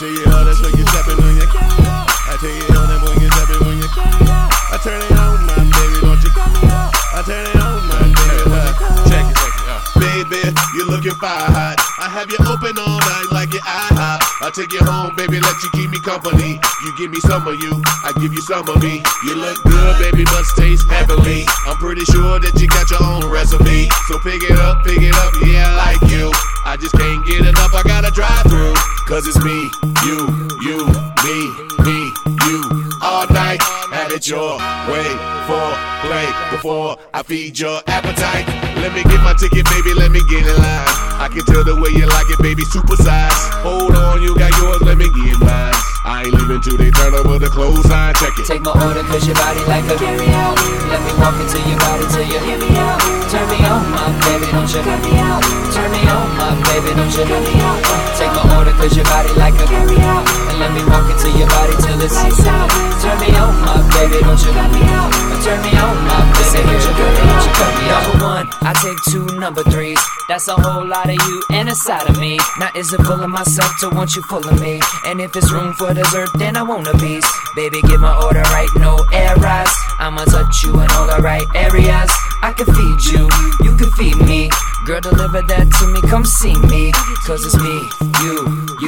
tell you how that's when you stepping when you I tell you how that when you stepping when you I turn it on, my baby, don't you cut me out. I turn it on, my baby. Check it. Baby, you're looking fire hot. I have you open all night like your IHOP. I'll take you home, baby, let you keep me company. You give me some of you, I give you some of me. You look good, baby, must taste heavenly. I'm pretty sure that you got your own recipe. So pick it up, yeah, I like you. I just can't get enough, I gotta drive through. Cause it's me, you, me, you. All night, have it your way. Play before I feed your appetite. Let me get my ticket, baby, let me get in line. I can tell the way you like it, baby, supersize. Hold on, you got yours, let me get mine. I ain't leaving till they turn over the clothesline, check it. Take my order cause your body like a carry-out. Let me walk into your body till you hear me out. Turn me on, my baby, don't you cut me out. Turn me on, my baby, don't you cut me out. Take my order cause your body like a carry-out. And let me walk into your body till it's lights out. Turn me on, my baby, don't you cut me out. Turn me on, my baby, don't you cut me out. Number one, I take two number threes. That's a whole lot of you and a side of me. Now is it full of myself to want you full of me? And if it's room for dessert, then I want a piece. Baby, get my order right, no errors. I'ma touch you in all the right areas. I can feed you, you can feed me. Girl, deliver that to me, come see me. Cause it's me, you,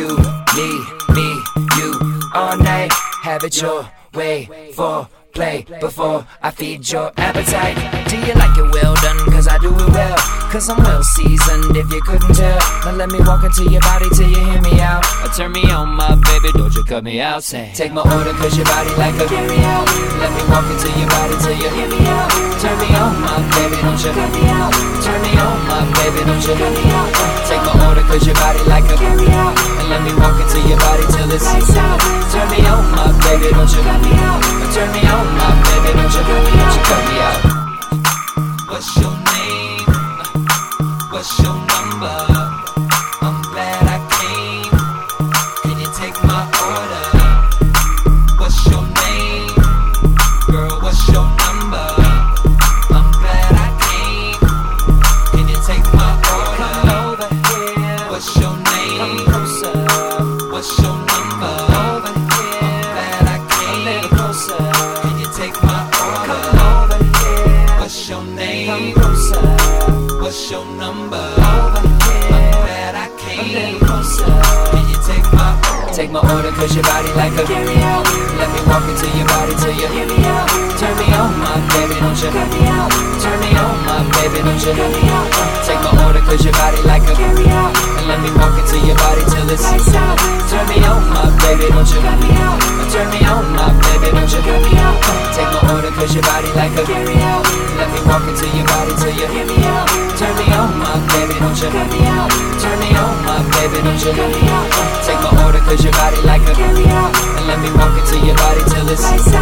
me, you. All night, have it your way. Play before I feed your appetite. Do you like it well done? Cause I do it well. Cause I'm well seasoned if you couldn't tell. Now let me walk into your body till you hear me out. Or turn me on, my baby, don't you cut me out. Say, take my order cause your body like a carry out. Let me walk into your body till you hear me out. Turn me on, my baby, don't you cut me out. Turn me on, my baby, don't you cut me out. Take my order cause your body like a carry out. And let me walk into your body till it's lights out. Turn me on, my baby, don't you cut me out. Turn me on, my baby, don't you cut me out. What's your name? What's your number? I'm glad I came. Can you take my order? What's your name? Girl, what's your number? I'm glad I came. Can you take my order? Come over here. What's your name? Come closer. What's your number? Over here. I'm glad I came. A little closer. Can you take my order? Come over here. What's your name? Come closer. What's your number? Over here. I'm glad I came. A little closer. Can you take my order? Take my order cause your body like a carry out. Let me walk into your body till you hear me out. Turn me on, my baby, don't you cut me out. Turn me on, my baby, don't you cut me out. Take my order cause your body like a carry out. And let me walk into your body till it's lights out. Turn me on, my baby, don't you cut me out. Turn me on, my baby, don't you cut me out. Take my order cause your body like a carry out. Let me walk into your body till you hear me out. Turn me on, my baby, don't you cut me out. Turn me on, my baby, don't you cut me out. Take my order cause your body like a carry out. And let me walk into your body till it's lights out.